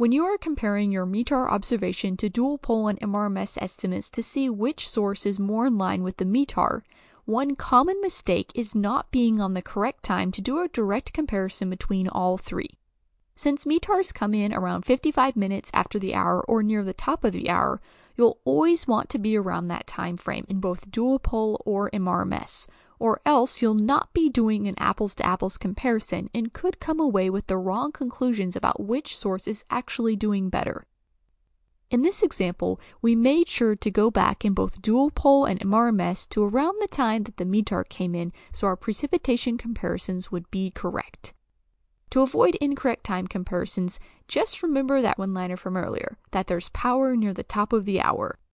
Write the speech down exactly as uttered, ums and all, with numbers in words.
When you are comparing your METAR observation to dual pole and M R M S estimates to see which source is more in line with the METAR, one common mistake is not being on the correct time to do a direct comparison between all three. Since METARs come in around fifty-five minutes after the hour or near the top of the hour, you'll always want to be around that time frame in both dual pole or M R M S, or else you'll not be doing an apples-to-apples comparison and could come away with the wrong conclusions about which source is actually doing better. In this example, we made sure to go back in both dual pole and M R M S to around the time that the METAR came in so our precipitation comparisons would be correct. To avoid incorrect time comparisons, just remember that one-liner from earlier, that there's power near the top of the hour.